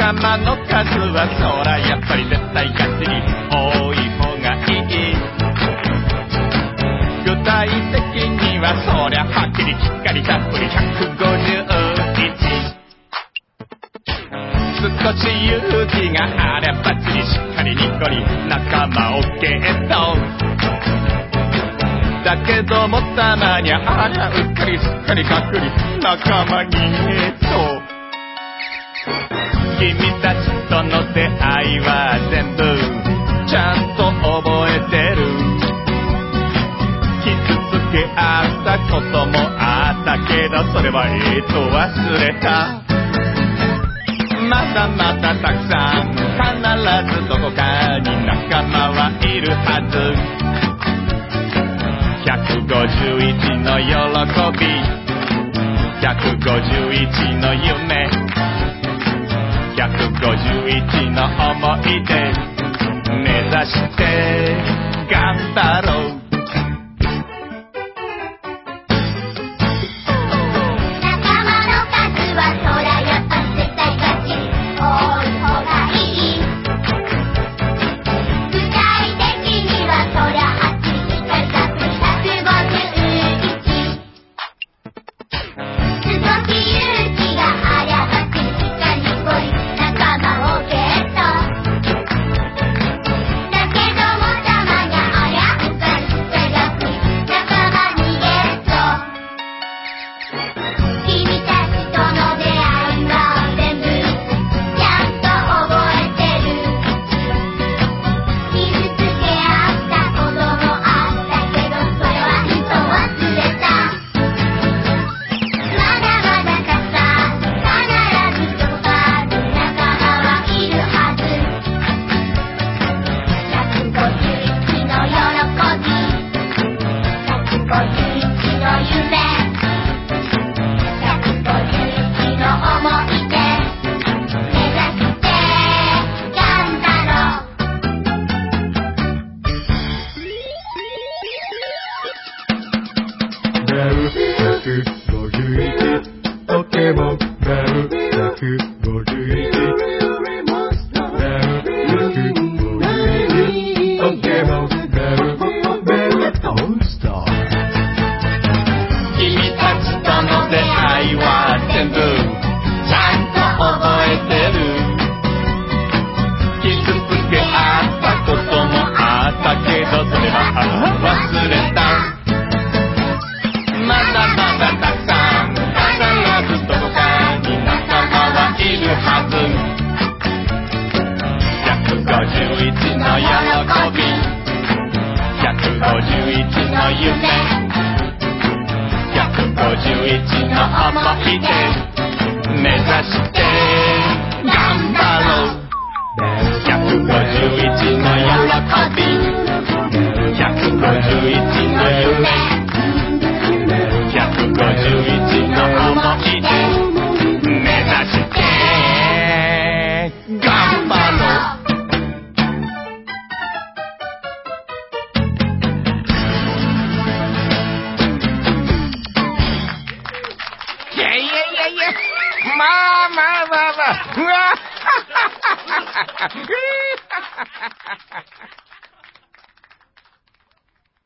玉の数はそらやっぱり絶対100に多い方がいい。具体的にはそりゃはっきりきっかりたっぷり151。少し勇気があればつりしっかりニコリ仲間をゲット。だけどもたまにありゃうっかりすっかりかっくり仲間にゲット。君たちとの出会いは全部ちゃんと覚えてる。傷つけ合ったこともあったけどそれは忘れた。まだまだたくさん必ずどこかに仲間はいるはず。151の喜び151の夢151の思い出目指して頑張ろう。ポケモン君たちとの出会いは全部ちゃんと覚えてる。傷つけ合ったこともあったけどそれは忘れた。まだまだたくさん必ずどこかに仲間はいるはず。151の喜び151の夢151の思い出目指して頑張ろう。151の喜び151の夢151の思い出目指して頑張ろう。いやまあうわ